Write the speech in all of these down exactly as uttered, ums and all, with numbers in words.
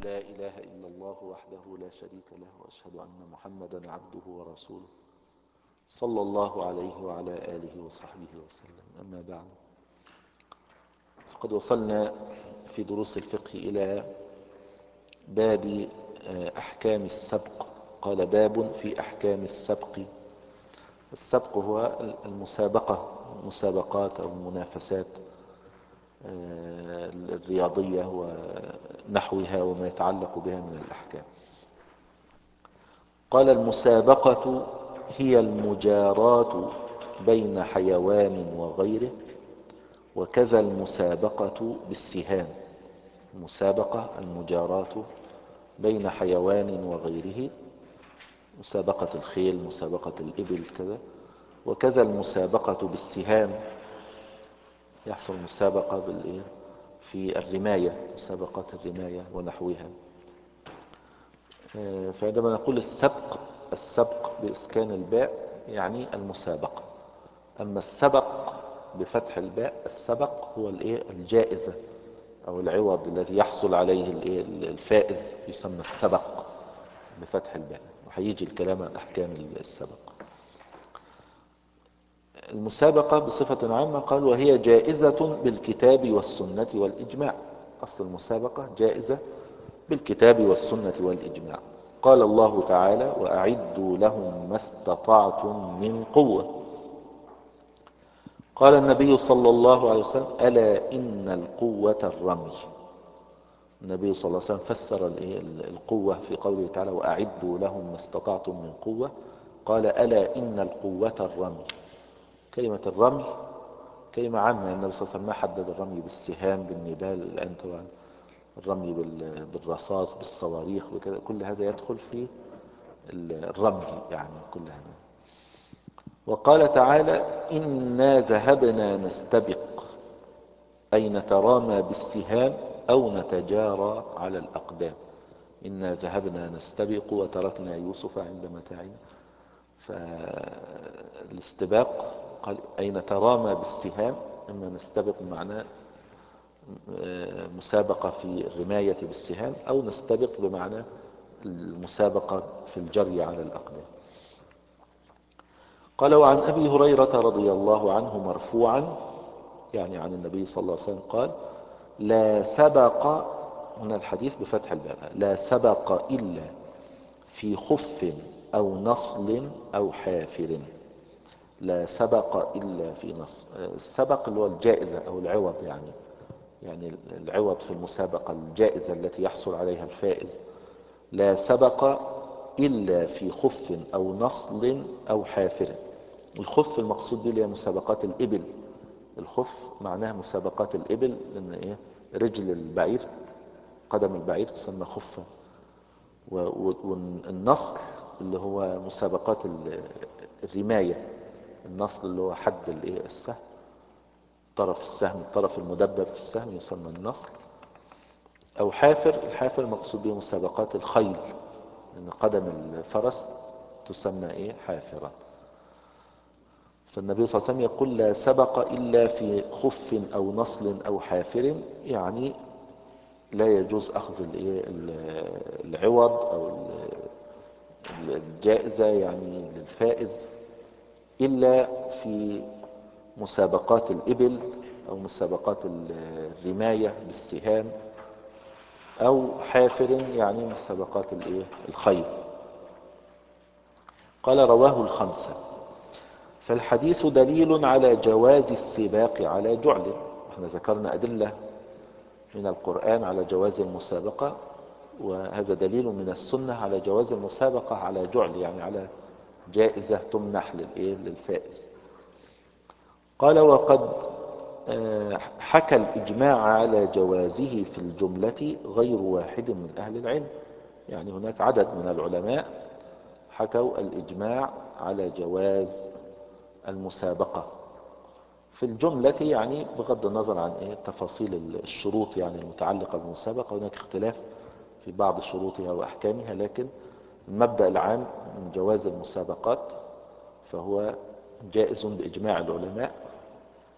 لا إله إلا الله وحده لا شريك له، وأشهد أن محمدا عبده ورسوله صلى الله عليه وعلى آله وصحبه وسلم. أما بعد، فقد وصلنا في دروس الفقه إلى باب أحكام السبق. قال: باب في أحكام السبق. السبق هو المسابقة، المسابقات أو المنافسات الرياضية ونحوها وما يتعلق بها من الأحكام. قال: المسابقة هي المجاراة بين حيوان وغيره، وكذا المسابقة بالسهام. المسابقة المجاراة بين حيوان وغيره، مسابقة الخيل، مسابقة الإبل كذا. وكذا المسابقة بالسهام، يحصل مسابقة بالإيه في الرماية، مسابقات الرماية ونحوها. فعندما نقول السبق، السبق بإسكان الباء يعني المسابقة. أما السبق بفتح الباء، السبق هو الإيه الجائزة أو العوض الذي يحصل عليه الإيه الفائز، يسمى السبق بفتح الباء. وهيجي الكلام عن أحكام السبق. المسابقة بصفة عامة قال: وهي جائزة بالكتاب والسنة والإجماع. أصل المسابقة جائزة بالكتاب والسنة والإجماع. قال الله تعالى: وأعدوا لهم ما استطعتم من قوة. قال النبي صلى الله عليه وسلم: ألا إن القوة الرمي. النبي صلى الله عليه وسلم فسر القوة في قوله تعالى: وأعدوا لهم ما استطعتم من قوة. قال: ألا إن القوة الرمي. كلمة الرمي كلمة عامة. النبي صلى الله عليه وسلم ما حدد الرمي بالسهام بالنبال. الآن طبعا الرمي بالرصاص بالصواريخ وكذا، كل هذا يدخل في الرمي يعني كل هذا. وقال تعالى: إنا ذهبنا نستبق، أي نترامى بالسهام أو نتجارى على الأقدام. إنا ذهبنا نستبق وتركنا يوسف عند متاعنا. فالاستباق قال أي نترامى بالسهام. إما نستبق بمعنى مسابقة في الرماية بالسهام، أو نستبق بمعنى المسابقة في الجري على الأقدام. قال: وعن أبي هريرة رضي الله عنه مرفوعا، يعني عن النبي صلى الله عليه وسلم قال: لا سبق، هنا الحديث بفتح الباء، لا سبق إلا في خف أو نصل أو حافر. لا سبق إلا في نصل. السبق اللي هو الجائزة أو العوض، يعني يعني العوض في المسابقة، الجائزة التي يحصل عليها الفائز. لا سبق إلا في خف أو نصل أو حافر. الخف المقصود به هي مسابقات الإبل. الخف معناها مسابقات الإبل، لأن إيه رجل البعير، قدم البعير تسمى خفا. والنصل اللي هو مسابقات الرماية. النصل اللي هو حد الإيه السهم، طرف السهم، الطرف المدبب في السهم يسمى النصل. أو حافر، الحافر المقصود به مسابقات الخيل، لأن قدم الفرس تسمى إيه حافرة. فالنبي صلى الله عليه وسلم يقول: لا سبق إلا في خف أو نصل أو حافر، يعني لا يجوز أخذ العوض أو الجائزة يعني للفائز إلا في مسابقات الإبل أو مسابقات الرماية بالسهام، أو حافر يعني مسابقات الخيل. قال: رواه الخمسة. فالحديث دليل على جواز السباق على جعل. احنا ذكرنا أدلة من القرآن على جواز المسابقة، وهذا دليل من السنة على جواز المسابقة على جعل، يعني على جائزة تمنح للفائز. قال: وقد حكى الإجماع على جوازه في الجملة غير واحد من أهل العلم. يعني هناك عدد من العلماء حكوا الإجماع على جواز المسابقة في الجملة، يعني بغض النظر عن إيه تفاصيل الشروط يعني المتعلقة بالمسابقة. هناك اختلاف في بعض شروطها وأحكامها، لكن المبدأ العام من جواز المسابقات فهو جائز بإجماع العلماء،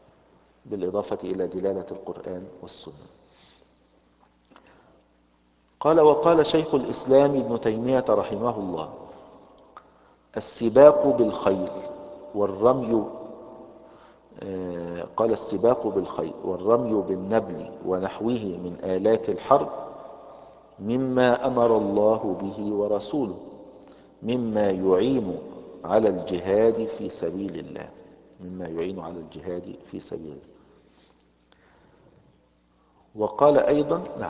بالإضافة إلى دلالة القرآن والسنة. قال وقال شيخ الإسلام ابن تيمية رحمه الله: السباق بالخيل والرمي آه، قال السباق بالخيل والرمي بالنبل ونحوه من آلات الحرب مما أمر الله به ورسوله، مما يعين على الجهاد في سبيل الله، مما يعين على الجهاد في سبيل الله. وقال أيضا نعم.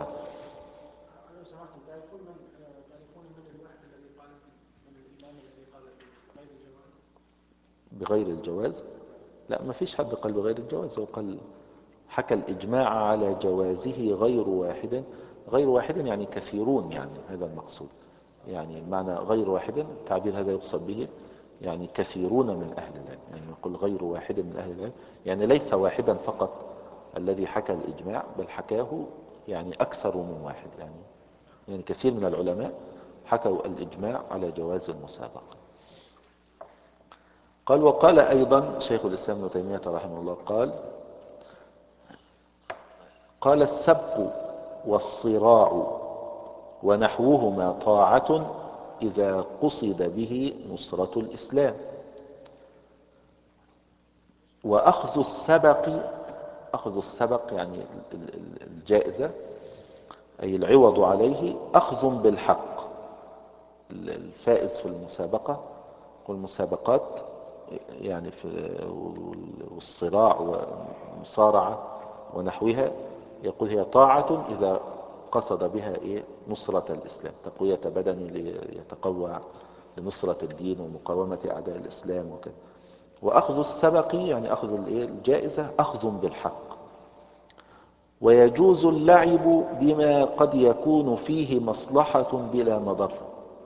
بغير الجواز؟ لا، ما فيش حد قال بغير الجواز، هو قال حكى الإجماع على جوازه غير واحد. غير واحد يعني كثيرون، يعني هذا المقصود. يعني معنى غير واحد التعبير هذا يقصد به يعني كثيرون من أهل العلم، يعني يقول غير واحد من أهل العلم يعني ليس واحدا فقط الذي حكى الإجماع، بل حكاه يعني أكثر من واحد، يعني يعني كثير من العلماء حكوا الإجماع على جواز المسابقة. قال وقال أيضا شيخ الإسلام ابن تيمية رحمه الله قال قال السبق والصراع ونحوهما طاعة إذا قصد به نصرة الإسلام. وأخذ السبق، أخذ السبق يعني الجائزة أي العوض عليه، أخذ بالحق. الفائز في المسابقة والمسابقات يعني في والصراع والمصارعة ونحوها، يقول هي طاعة إذا قصد بها إيه نصرة الإسلام، تقوية بدني ليتقوى لنصرة الدين ومقاومة أعداء الإسلام وكذا. وأخذ السبق يعني أخذ الجائزة أخذ بالحق. ويجوز اللعب بما قد يكون فيه مصلحة بلا مضرة.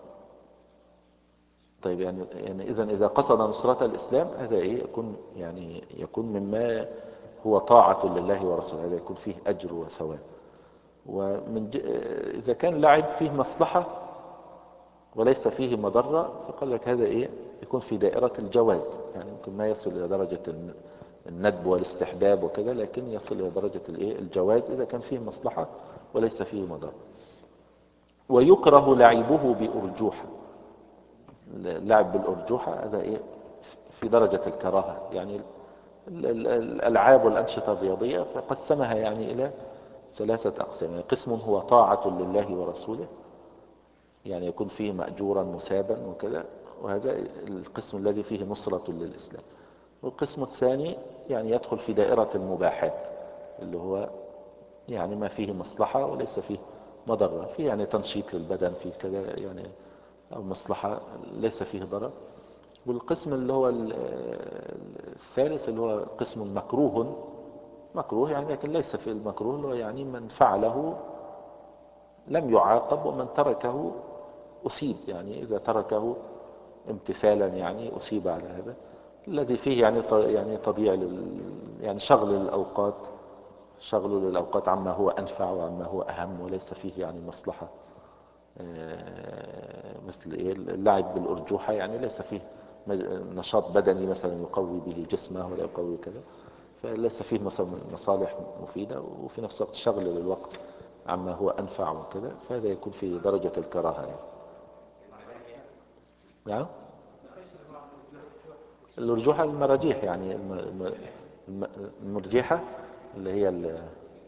طيب يعني يعني إذا إذا قصد نصرة الإسلام هذا إيه يكون يعني يكون مما هو طاعة لله ورسوله، هذا يكون فيه أجر وثواب. ومن ج... إذا كان لعب فيه مصلحة وليس فيه مضرة فقال لك هذا إيه يكون في دائرة الجواز، يعني يمكن ما يصل إلى درجة الندب والاستحباب وكذا، لكن يصل إلى درجة الإيه الجواز إذا كان فيه مصلحة وليس فيه مضرة. ويكره لعبه بأرجوحة. اللعب بالأرجوحة هذا إيه في درجة الكراهة، يعني الألعاب والأنشطة الرياضية فقسمها يعني إلى ثلاثة أقسام. يعني قسم هو طاعة لله ورسوله، يعني يكون فيه مأجورا مثابا وكذا، وهذا القسم الذي فيه نصرة للإسلام. والقسم الثاني يعني يدخل في دائرة المباحات، اللي هو يعني ما فيه مصلحة وليس فيه مضرة، فيه يعني تنشيط للبدن فيه كذا يعني أو مصلحة ليس فيه ضرر. والقسم اللي هو الثالث اللي هو قسم مكروه، مكروه يعني لكن ليس في المكروه، اللي هو يعني من فعله لم يعاقب ومن تركه أصيب، يعني إذا تركه امتثالا يعني أصيب على هذا. الذي فيه يعني يعني تضييع لل يعني شغل الأوقات، شغل للأوقات عما هو أنفع وعما هو أهم وليس فيه يعني مصلحة. مثل إيه اللعب بالأرجوحة يعني ليس فيه نشاط بدني مثلا يقوي به جسمه ولا يقوي كذا، فليس فيه مصالح مفيدة، وفي نفس الوقت شغل للوقت عما هو أنفع وكذا، فهذا يكون في درجة الكراهة يعني. نعم. الأرجوحة المراجيح، يعني الم- الم- المرجيحة اللي هي ال-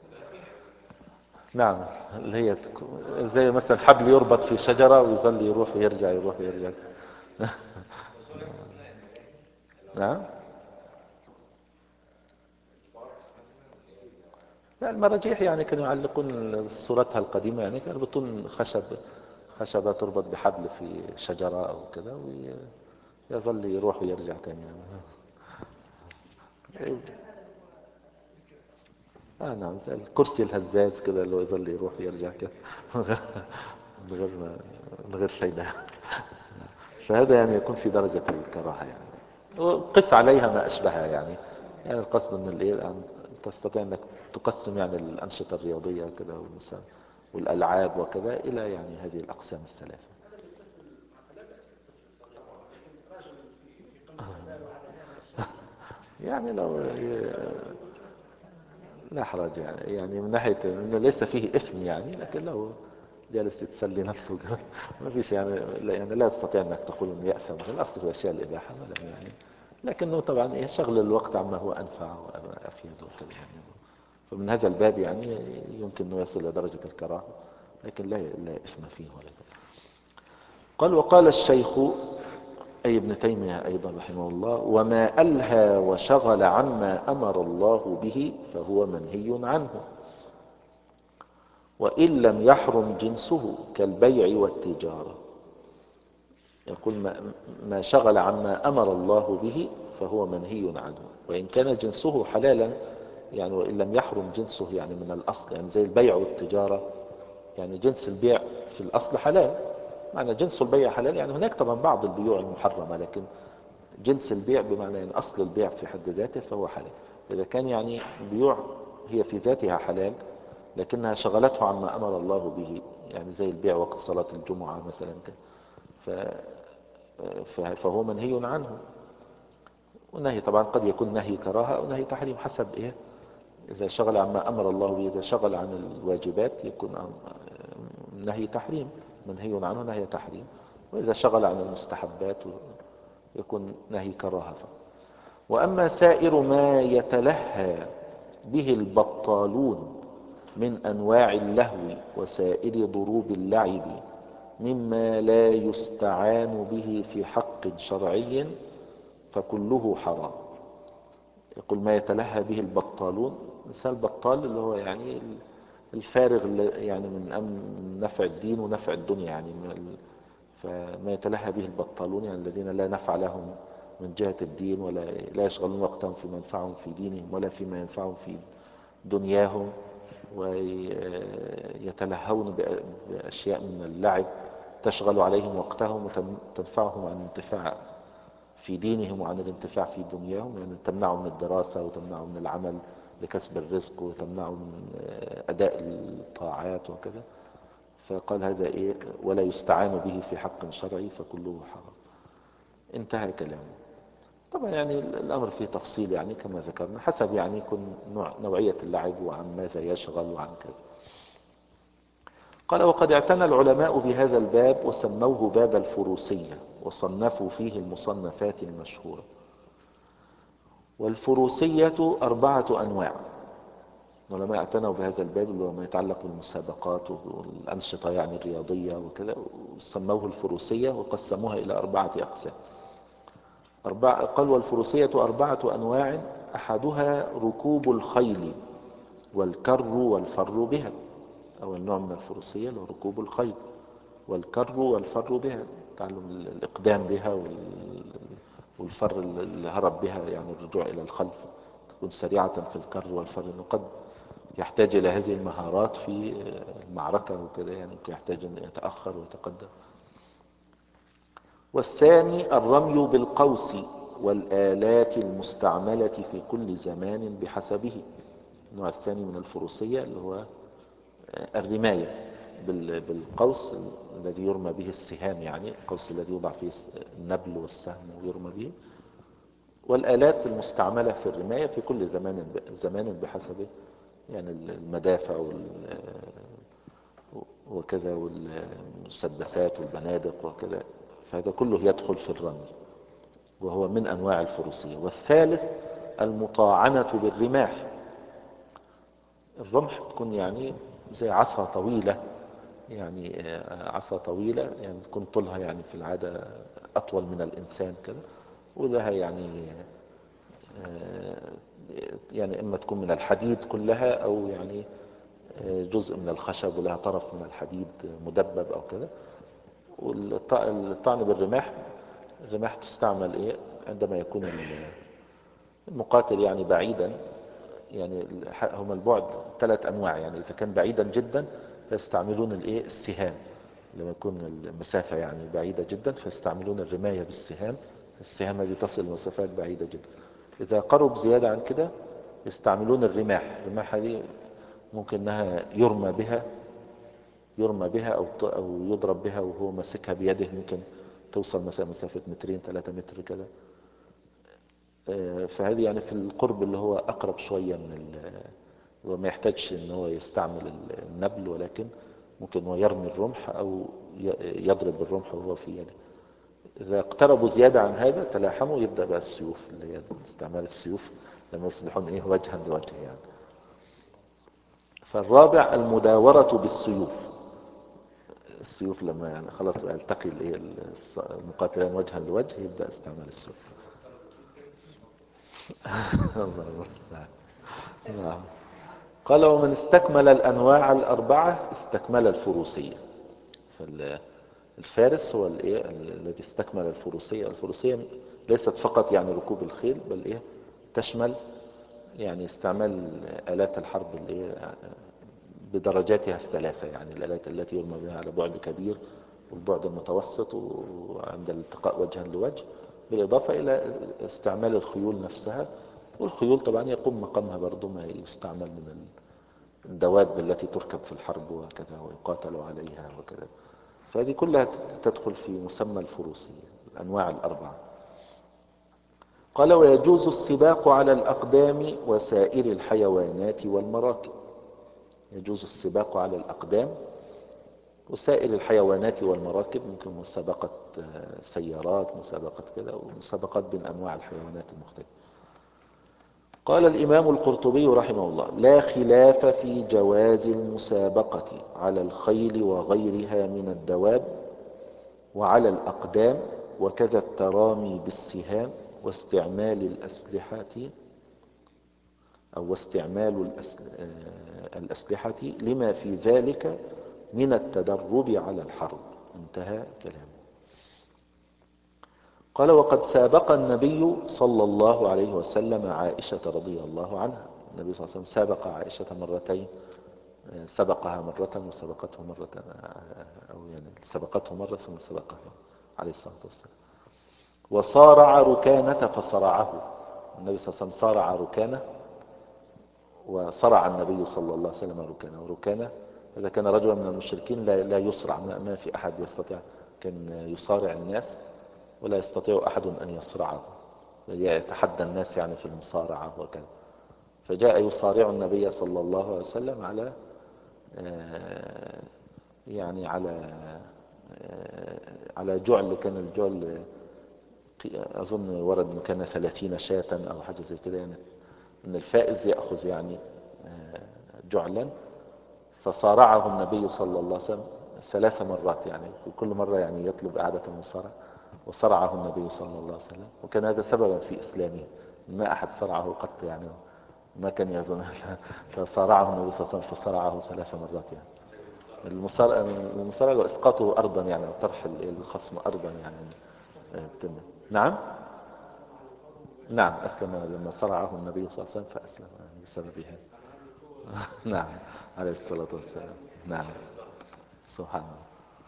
نعم اللي هي تك- زي مثلا حبل يربط في شجرة ويظل يروح ويرجع يروح ويرجع. نعم. لا، المراجيح يعني كانوا يعلقون صورتها القديمة، يعني كانوا بطون خشب، خشبة تربط بحبل في شجرة أو كذا ويظل يروح ويرجع تاني يعني. آه نعم، زي الكرسي الهزاز كذا اللي هو يظل يروح ويرجع كذا من غير ما من غير فايدة. فهذا يعني يكون في درجة الكراهة يعني، وقس عليها ما أشبهها يعني. يعني القصد من الإيه أن تستطيع أنك تقسم يعني الأنشطة الرياضية كذا والألعاب وكذا إلى يعني هذه الأقسام الثلاثة. يعني لو لا حرج يعني، يعني من ناحية أنه ليس فيه إثم يعني، لكن لو جالس يتسلي نفسه ما فيش يعني، لا يعني لا يستطيع انك تقول انه يأثم، الاصل في اشياء الاباحه ولا يعني، لكنه طبعا ايه شغل الوقت عما هو انفع وافيد وكذا يعني. فمن هذا الباب يعني يمكن انه يصل الى درجه الكراهه، لكن لا لا اسم فيه ولا كذا. قال وقال الشيخ أي ابن تيمية أيضا رحمه الله: وما ألهى وشغل عما أمر الله به فهو منهي عنه، وإن لم يحرم جنسه كالبيع والتجارة. يقول ما, ما شغل عما أمر الله به فهو منهي عنه، وإن كان جنسه حلالا يعني، وإن لم يحرم جنسه يعني من الأصل، يعني زي البيع والتجارة، يعني جنس البيع في الأصل حلال، معنى جنس البيع حلال يعني. هناك طبعا بعض البيوع المحرمة، لكن جنس البيع بمعنى يعني أصل البيع في حد ذاته فهو حلال. إذا كان يعني بيوع هي في ذاتها حلال لكنها شغلته عما أمر الله به، يعني زي البيع وقت صلاة الجمعة مثلا، فهو منهي عنه. والنهي طبعا قد يكون نهي كراهة أو نهي تحريم حسب إيه، إذا شغل عما أمر الله به، إذا شغل عن الواجبات يكون نهي تحريم، منهي عنه نهي تحريم، وإذا شغل عن المستحبات يكون نهي كراهة. وأما سائر ما يتلهى به البطالون من أنواع اللهو وسائر ضروب اللعب مما لا يستعان به في حق شرعي فكله حرام. يقول ما يتلهى به البطالون، مثال بطال اللي هو يعني الفارغ يعني من نفع الدين ونفع الدنيا يعني. فما يتلهى به البطالون يعني الذين لا نفع لهم من جهة الدين، ولا لا يشغلون وقتهم فيما ينفعهم في دينهم ولا فيما ينفعهم في دنياهم، ويتلهون بأشياء من اللعب تشغل عليهم وقتهم وتنفعهم عن الانتفاع في دينهم وعن الانتفاع في دنياهم، يعني تمنعهم من الدراسة وتمنعهم من العمل لكسب الرزق وتمنعهم من أداء الطاعات وكذا. فقال هذا إيه ولا يستعان به في حق شرعي فكله حرام. انتهى كلامه. طبعا يعني الأمر فيه تفصيل يعني كما ذكرنا حسب يعني يكون نوع نوعية اللعب وعن ماذا يشغل وعن كذا. قال وقد اعتنى العلماء بهذا الباب وسموه باب الفروسية وصنفوا فيه المصنفات المشهورة. والفروسية أربعة أنواع. العلماء اعتنوا بهذا الباب اللي هو ما يتعلق بالمسابقات والأنشطة يعني الرياضية وكذا، وسموه الفروسية وقسموها إلى أربعة أقسام. أربعة قال والفروسية أربعة أنواع: أحدها ركوب الخيل والكر والفر بها. أول نوع من الفروسية اللي هو ركوب الخيل والكر والفر بها، تعلم الإقدام بها والفر الهرب بها يعني الرجوع إلى الخلف، تكون سريعة في الكر والفر، إنه قد يحتاج إلى هذه المهارات في المعركة وكذا يعني، ممكن يحتاج أن يتأخر ويتقدم. والثاني الرمي بالقوس والآلات المستعملة في كل زمان بحسبه. النوع الثاني من الفروسية اللي هو الرماية بالقوس الذي يرمى به السهام، يعني القوس الذي يوضع فيه النبل والسهم ويرمى به، والآلات المستعملة في الرماية في كل زمان زمان بحسبه، يعني المدافع وكذا والمسدسات والبنادق وكذا، فهذا كله يدخل في الرمي وهو من أنواع الفروسية. والثالث المطاعنة بالرماح. الرمح تكون يعني زي عصا طويلة، يعني عصا طويلة يعني تكون طولها يعني في العادة أطول من الإنسان كذا، ولها يعني يعني إما تكون من الحديد كلها أو يعني جزء من الخشب ولها طرف من الحديد مدبب أو كذا. والطعن بالرماح، الرماح تستعمل إيه عندما يكون المقاتل يعني بعيدا، يعني هم البعد ثلاث أنواع، يعني إذا كان بعيدا جدا فيستعملون الإيه السهام، لما يكون المسافة يعني بعيدة جدا فيستعملون الرماية بالسهام، السهام هذه تصل مسافات بعيدة جدا. إذا قرب زيادة عن كده يستعملون الرماح، الرماح هذه ممكن أنها يرمى بها يرمى بها أو أو يضرب بها وهو ماسكها بيده، ممكن توصل مثلا مسافة مترين ثلاثة متر كذا. فهذه يعني في القرب اللي هو أقرب شوية من وما يحتاجش ان هو يستعمل النبل، ولكن ممكن هو يرمي الرمح أو يضرب الرمح وهو في يده. إذا اقتربوا زيادة عن هذا تلاحموا، يبدأ بقى السيوف اللي هي استعمال السيوف لما يصبحون إيه وجها لوجه يعني. فالرابع المداورة بالسيوف. السيوف لما يعني خلاص بقى يلتقي الايه المقاتلان وجها لوجه يبدأ استعمال السيوف. الله المستعان. نعم. قال ومن استكمل الأنواع الأربعة استكمل الفروسية. فالفارس هو الايه الذي استكمل الفروسية. الفروسية ليست فقط يعني ركوب الخيل، بل ايه تشمل يعني استعمال آلات الحرب اللي بدرجاتها الثلاثة، يعني الآلات التي يرمى بها على بعد كبير والبعد المتوسط وعند الالتقاء وجها لوجه، بالإضافة إلى استعمال الخيول نفسها. والخيول طبعا يقوم مقامها برضو ما يستعمل من الدواب التي تركب في الحرب وكذا ويقاتل عليها وكذا. فهذه كلها تدخل في مسمى الفروسية الأنواع الأربعة. قال ويجوز السباق على الأقدام وسائر الحيوانات والمراكب. يجوز السباق على الأقدام وسائر الحيوانات والمراكب، ممكن مسابقة سيارات، مسابقة كذا، ومسابقات بين أنواع الحيوانات المختلفة. قال الإمام القرطبي رحمه الله لا خلاف في جواز المسابقة على الخيل وغيرها من الدواب وعلى الأقدام، وكذا الترامي بالسهام واستعمال الأسلحة أو واستعمال الأسلحة لما في ذلك من التدرب على الحرب. انتهى كلامه. قال وقد سابق النبي صلى الله عليه وسلم عائشة رضي الله عنها. النبي صلى الله عليه وسلم سابق عائشة مرتين، سبقها مرة وسبقته مرة، أو يعني سبقته مرة ثم سبقها عليه الصلاة والسلام. وصارع ركانة فصرعه. النبي صلى الله عليه وسلم صارع ركانة وصرع النبي صلى الله عليه وسلم ركانة. وركانة إذا كان رجلا من المشركين لا لا يصرع، ما في أحد يستطيع، كان يصارع الناس ولا يستطيع أحد أن يصرعه، يتحدى الناس يعني في المصارعة وكذا. فجاء يصارع النبي صلى الله عليه وسلم على يعني على على جعل، كان الجعل أظن ورد أنه كان ثلاثين شاة أو حاجة زي كده، يعني أن الفائز يأخذ يعني جعلا. فصارعه النبي صلى الله عليه وسلم ثلاث مرات، يعني في كل مرة يعني يطلب إعادة المصارعة، وصرعه النبي صلى الله عليه وسلم. وكان هذا سببا في إسلامه، ما أحد صرعه قط يعني، ما كان يظن. فصارعه النبي صلى الله عليه وسلم فصرعه ثلاث مرات. يعني المصارعة وإسقاطه أرضا، يعني أو طرح الخصم أرضا يعني. نعم نعم أسلم لما صرعه النبي صلى الله عليه وسلم، فأسلم بسببها. نعم عليه الصلاة والسلام. نعم سبحان الله.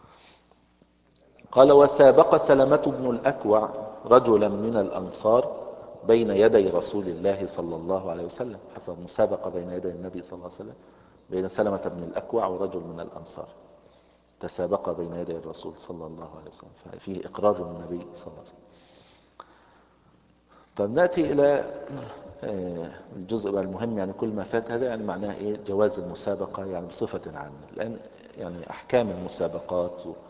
قال وسابق سلمة بن الأكوع رجلا من الأنصار بين يدي رسول الله صلى الله عليه وسلم. حصل مسابقة بين يدي النبي صلى الله عليه وسلم بين سلمة بن الأكوع ورجل من الأنصار، تسابق بين يدي الرسول صلى الله عليه وسلم، ففيه إقرار النبي صلى الله عليه وسلم. طب نأتي إلى الجزء المهم، يعني كل ما فات هذا يعني معناه إيه؟ جواز المسابقة يعني بصفة عامة، لأن يعني أحكام المسابقات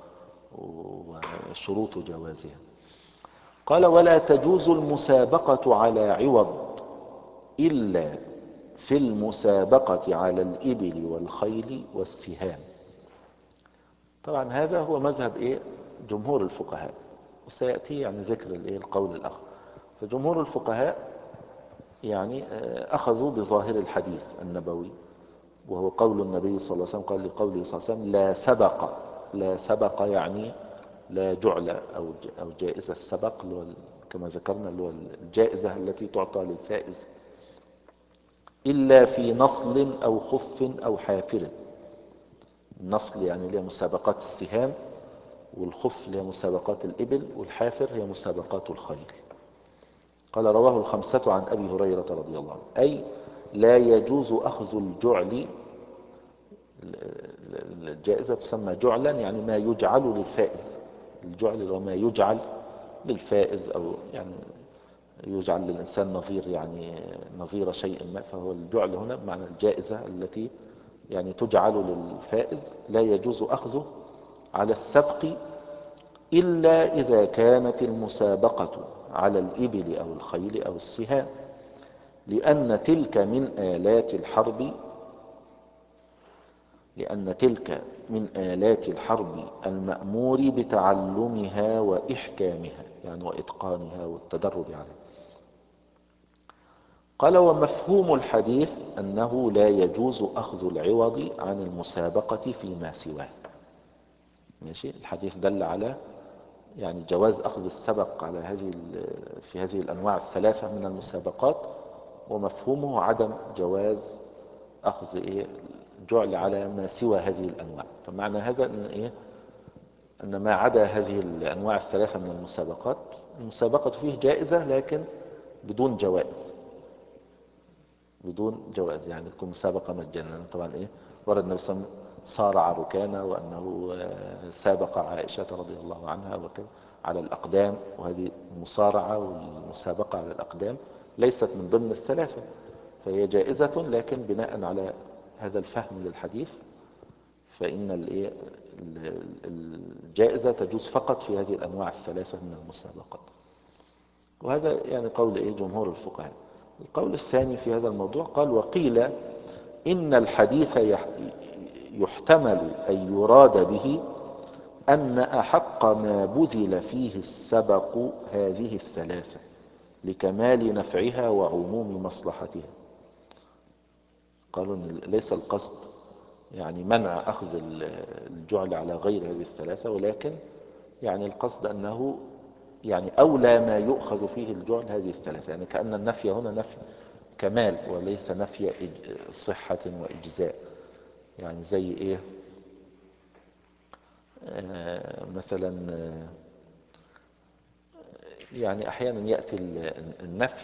وشروط جوازها. قال ولا تجوز المسابقة على عوض إلا في المسابقة على الإبل والخيل والسهام. طبعا هذا هو مذهب إيه؟ جمهور الفقهاء، وسيأتي يعني ذكر الإيه؟ القول الآخر. فجمهور الفقهاء يعني أخذوا بظاهر الحديث النبوي، وهو قول النبي صلى الله عليه وسلم، قال لقوله صلى الله عليه وسلم لا سبق. لا سبق يعني لا جعل أو أو جائزة السبق، اللي هو كما ذكرنا اللي هو الجائزة التي تعطى للفائز، إلا في نصل أو خف أو حافر. النصل يعني اللي هي مسابقات السهام، والخف اللي هي مسابقات الإبل، والحافر هي مسابقات الخيل. قال رواه الخمسة عن أبي هريرة رضي الله عنه، أي لا يجوز أخذ الجعل. الجائزة تسمى جعلا يعني ما يجعل للفائز. الجعل هو ما يجعل للفائز، أو يعني يجعل للإنسان نظير، يعني نظير شيء ما، فهو الجعل هنا بمعنى الجائزة التي يعني تجعل للفائز لا يجوز أخذه على السبق إلا إذا كانت المسابقة على الإبل أو الخيل أو السهام، لأن تلك من آلات الحرب لأن تلك من آلات الحرب المأمور بتعلمها وإحكامها، يعني وإتقانها والتدرب عليها. قال: ومفهوم الحديث أنه لا يجوز أخذ العوض عن المسابقة فيما سواه. ماشي، الحديث دل على يعني جواز أخذ السبق على هذه في هذه الأنواع الثلاثة من المسابقات، ومفهومه عدم جواز أخذ إيه جعل على ما سوى هذه الأنواع. فمعنى هذا أن إيه أن ما عدا هذه الأنواع الثلاثة من المسابقات، المسابقة فيه جائزة لكن بدون جوائز، بدون جواز، يعني تكون مسابقة مجانا. طبعا إيه ورد النبي صلى الله عليه وسلم صارع ركانة، وأنه سابق عائشة رضي الله عنها وكذا على الأقدام، وهذه المصارعة والمسابقة على الأقدام ليست من ضمن الثلاثة، فهي جائزة، لكن بناء على هذا الفهم للحديث فإن الجائزة تجوز فقط في هذه الأنواع الثلاثة من المسابقات. وهذا يعني قول إيه جمهور الفقهاء. القول الثاني في هذا الموضوع قال: وقيل إن الحديث يحتمل أن يراد به أن أحق ما بذل فيه السبق هذه الثلاثة لكمال نفعها وعموم مصلحتها. قالوا إن ليس القصد يعني منع أخذ الجعل على غير هذه الثلاثة، ولكن يعني القصد أنه يعني أولى ما يؤخذ فيه الجعل هذه الثلاثة، يعني كأن النفي هنا نفي كمال وليس نفي صحة وإجزاء. يعني زي إيه آه مثلا آه يعني أحيانا يأتي النفي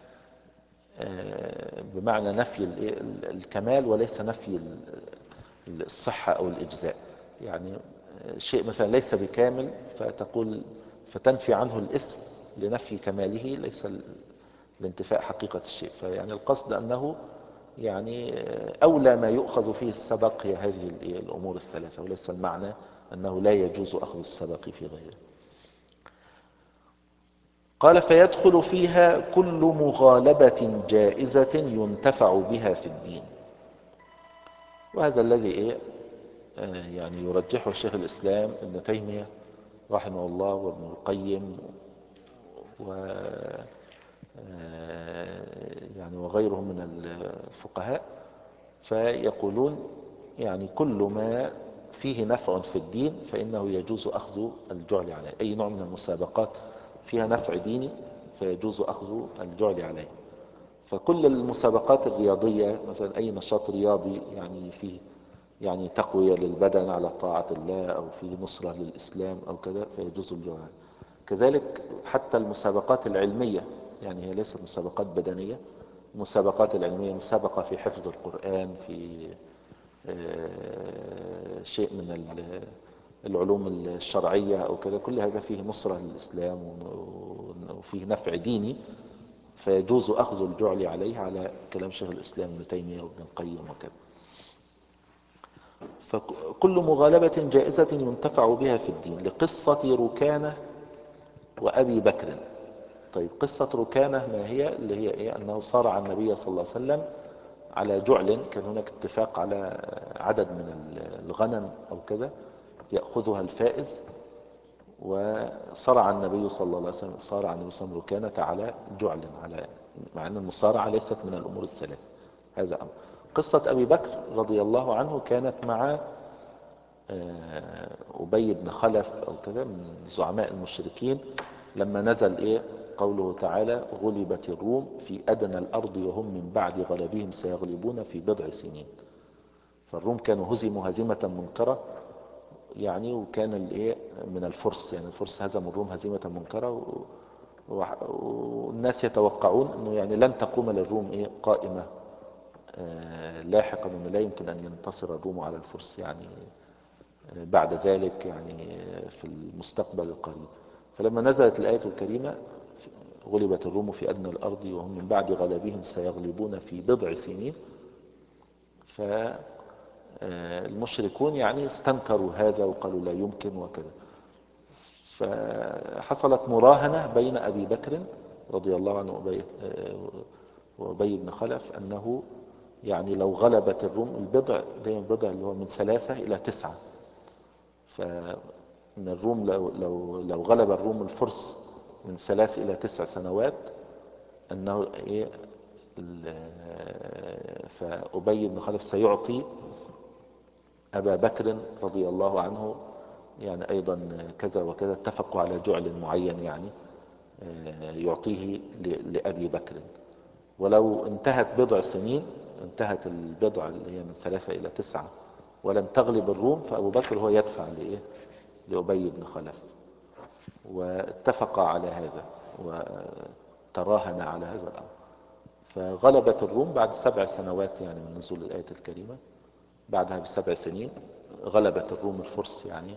آه بمعنى نفي الكمال وليس نفي الصحة أو الإجزاء. يعني شيء مثلا ليس بكامل فتقول فتنفي عنه الاسم لنفي كماله، ليس لانتفاء حقيقة الشيء. فيعني القصد أنه يعني أولى ما يؤخذ فيه السبق هي هذه الأمور الثلاثة، وليس المعنى أنه لا يجوز أخذ السبق في غيره. قال: فيدخل فيها كل مغالبة جائزة ينتفع بها في الدين. وهذا الذي إيه يعني يرجحه شيخ الإسلام ابن تيمية رحمه الله وابن القيم و يعني وغيرهم من الفقهاء، فيقولون يعني كل ما فيه نفع في الدين فإنه يجوز أخذ الجعل عليه. أي نوع من المسابقات فيها نفع ديني فيجوز أخذ الجعل عليه. فكل المسابقات الرياضية مثلا أي نشاط رياضي يعني فيه يعني تقوية للبدن على طاعة الله أو فيه نصرة للإسلام أو كذا فيجوز الجعل. كذلك حتى المسابقات العلمية، يعني هي ليست مسابقات بدنية، المسابقات العلمية مسابقة في حفظ القرآن، في شيء من العلوم الشرعية أو كذا، كل هذا فيه نصرة للإسلام وفيه نفع ديني فيجوز أخذ الجعل عليه على كلام شيخ الإسلام ابن تيمية وابن القيم وكذا. فكل مغالبة جائزة ينتفع بها في الدين لقصة ركانة وأبي بكر. طيب قصة ركانة ما هي؟ اللي هي إيه؟ أنه صارع النبي صلى الله عليه وسلم على جعل، كان هناك اتفاق على عدد من الغنم أو كذا يأخذها الفائز، وصارع النبي صلى الله عليه وسلم صارع النبي صلى الله عليه وسلم ركانة على جعل، على مع أن المصارعة ليست من الأمور الثلاث. هذا أمر. قصة أبي بكر رضي الله عنه كانت مع أبي بن خلف أو كذا من زعماء المشركين، لما نزل إيه قوله تعالى: غلبت الروم في أدنى الأرض وهم من بعد غلبهم سيغلبون في بضع سنين. فالروم كانوا هزموا هزيمة منكرة يعني، وكان الإيه من الفرس، يعني الفرس هزموا الروم هزيمة منكرة، والناس يتوقعون أنه يعني لن تقوم للروم إيه قائمة لاحقا، أنه لا يمكن أن ينتصر الروم على الفرس يعني بعد ذلك يعني في المستقبل القريب. فلما نزلت الآية الكريمة: غلبت الروم في أدنى الأرض وهم من بعد غلبهم سيغلبون في بضع سنين، فالمشركون يعني استنكروا هذا وقالوا لا يمكن وكذا. فحصلت مراهنة بين أبي بكر رضي الله عنه وأبي وأبي بن خلف أنه يعني لو غلبت الروم البضع، دائما البضع اللي هو من ثلاثة إلى تسعة، فإن الروم لو, لو, لو غلب الروم الفرس من ثلاث إلى تسع سنوات أنه إيه، فأبي بن خلف سيعطي أبا بكر رضي الله عنه يعني أيضا كذا وكذا، اتفقوا على جعل معين يعني يعطيه لأبي بكر. ولو انتهت بضع سنين، انتهت البضع اللي هي من ثلاثة إلى تسعة ولم تغلب الروم، فأبو بكر هو يدفع لإيه؟ لأبي بن خلف. واتفق على هذا وتراهن على هذا الأمر. فغلبت الروم بعد سبع سنوات يعني من نزول الآية الكريمة، بعدها بسبع سنين غلبت الروم الفرس يعني.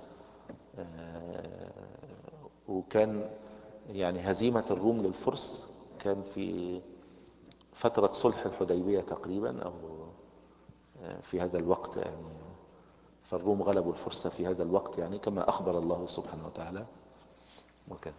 وكان يعني هزيمة الروم للفرس كان في فترة صلح الحديبية تقريبا، أو في هذا الوقت يعني. فالروم غلبوا الفرس في هذا الوقت يعني كما أخبر الله سبحانه وتعالى وكذا.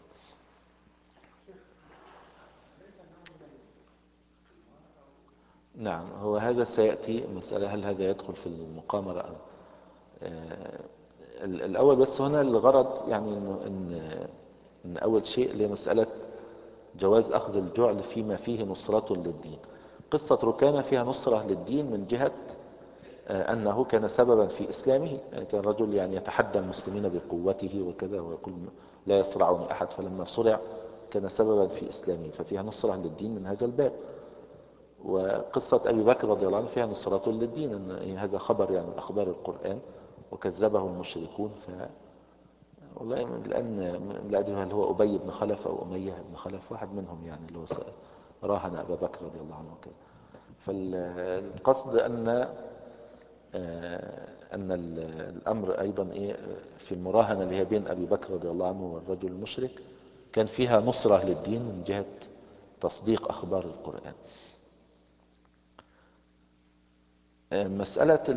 نعم، هو هذا سيأتي مسألة هل هذا يدخل في المقامرة أم آه الأول. بس هنا الغرض يعني إنه إن, إن أول شيء لمسألة جواز أخذ الجعل فيما فيه نصرة للدين. قصة ركانة فيها نصرة للدين من جهة أنه كان سببا في إسلامه، يعني كان رجل يعني يتحدى المسلمين بقوته وكذا ويقول لا يصرعني أحد، فلما صرع كان سببا في إسلامه، ففيها نصرة للدين من هذا الباب. وقصة أبي بكر رضي الله عنه فيها نصرة للدين، أن هذا خبر يعني من أخبار القرآن وكذبه المشركون. ف والله الآن لا أدري هل هو أبي بن خلف أو أمية بن خلف، واحد منهم يعني اللي هو راهن أبا بكر رضي الله عنه وكذا. فالقصد أن أن الأمر أيضا إيه في المراهنة اللي هي بين أبي بكر رضي الله عنه والرجل المشرك كان فيها نصرة للدين من جهة تصديق أخبار القرآن. مسألة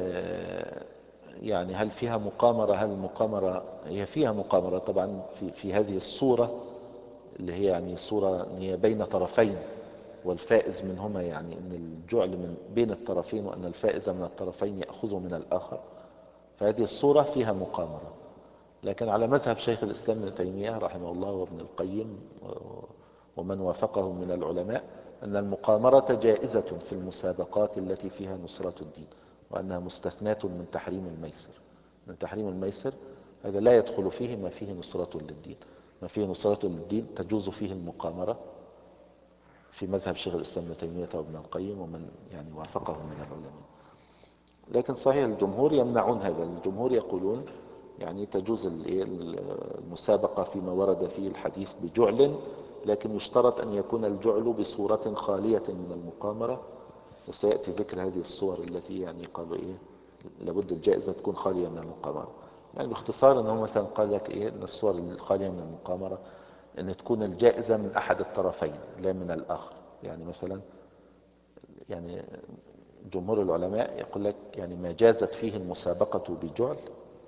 يعني هل فيها مقامرة؟ هل المقامرة هي فيها مقامرة طبعا في, في هذه الصورة اللي هي يعني صورة هي بين طرفين والفائز منهما، يعني ان الجعل من بين الطرفين وان الفائز من الطرفين يأخذ من الآخر، فهذه الصورة فيها مقامرة. لكن على مذهب شيخ الإسلام ابن تيمية رحمه الله وابن القيم ومن وافقه من العلماء أن المقامرة جائزة في المسابقات التي فيها نصرة الدين، وأنها مستثناة من تحريم الميسر. من تحريم الميسر هذا لا يدخل فيه ما فيه نصرة للدين. ما فيه نصرة للدين تجوز فيه المقامرة في مذهب شيخ الإسلام ابن تيمية وابن القيم ومن يعني وافقه من العلماء. لكن صحيح الجمهور يمنعون هذا. الجمهور يقولون يعني تجوز المسابقة فيما ورد فيه الحديث بجعل، لكن يشترط أن يكون الجعل بصورة خالية من المقامرة. وسيأتي ذكر هذه الصور التي يعني قالوا إيه لابد الجائزة تكون خالية من المقامرة. يعني باختصار أنه مثلا قال لك إيه أن الصور الخالية من المقامرة أن تكون الجائزة من أحد الطرفين لا من الآخر. يعني مثلا يعني جمهور العلماء يقول لك يعني ما جازت فيه المسابقة بجعل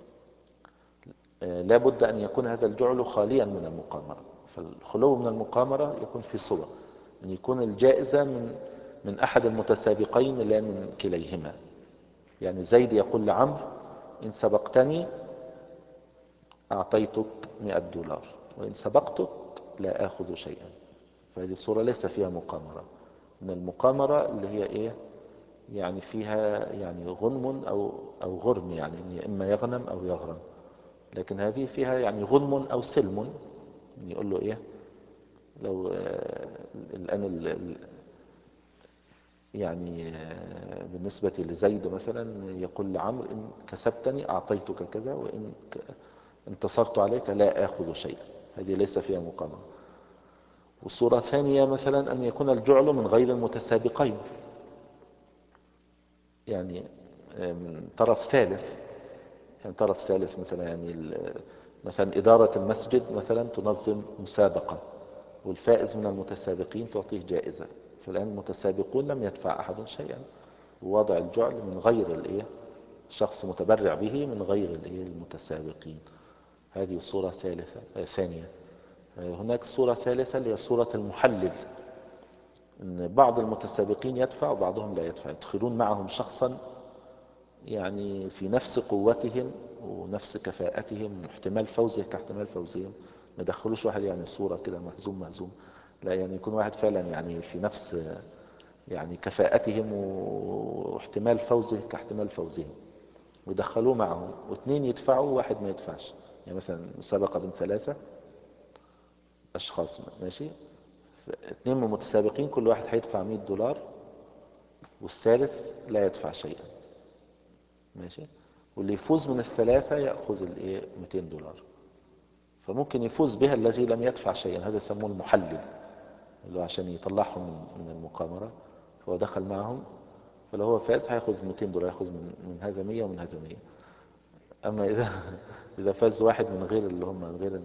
لا بد أن يكون هذا الجعل خاليا من المقامرة. فالخلو من المقامرة يكون في صورة أن يكون الجائزة من من أحد المتسابقين لا من كليهما. يعني زيد يقول لعمرو إن سبقتني أعطيتك مئة دولار وإن سبقتك لا آخذ شيئا. فهذه الصورة ليس فيها مقامرة. من المقامرة اللي هي إيه يعني فيها يعني غنم أو أو غرم، يعني إما يغنم أو يغرم. لكن هذه فيها يعني غنم أو سلم. يقول له إيه لو الآن يعني بالنسبة لزيد مثلا يقول لعمرو إن كسبتني أعطيتك كذا وإن انتصرت عليك لا آخذ شيئا. هذه ليس فيها مقامرة. والصورة الثانية مثلا أن يكون الجعل من غير المتسابقين، يعني من طرف ثالث. يعني طرف ثالث مثلا يعني مثلا إدارة المسجد مثلا تنظم مسابقة والفائز من المتسابقين تعطيه جائزة. فالآن المتسابقون لم يدفع أحد شيئا، ووضع الجعل من غير الإيه شخص متبرع به من غير المتسابقين. هذه صورة ثالثة آه ثانية. آه هناك صورة ثالثة اللي هي صورة المحلل، ان بعض المتسابقين يدفع وبعضهم لا يدفع، يدخلون معهم شخصا يعني في نفس قوتهم ونفس كفاءتهم واحتمال فوزه كاحتمال فوزهم. ما يدخلوش واحد يعني صورة كده مهزوم مهزوم، لا، يعني يكون واحد فعلا يعني في نفس يعني كفاءتهم واحتمال فوزه كاحتمال فوزهم، ويدخلوه معهم، واثنين يدفعوا وواحد ما يدفعش. يعني مثلا مسابقة بين ثلاثة أشخاص ماشي، اثنين من المتسابقين كل واحد هيدفع مئة دولار، والثالث لا يدفع شيئا ماشي، واللي يفوز من الثلاثة يأخذ الايه مئتين دولار. فممكن يفوز بها الذي لم يدفع شيئا، هذا يسموه المحلل، اللي هو عشان يطلعهم من من المقامرة، فهو دخل معهم، فلو هو فاز هياخذ مئتين دولار، ياخذ من من هذا مية ومن هذا مية. اما اذا اذا فاز واحد من غير اللي هم من غير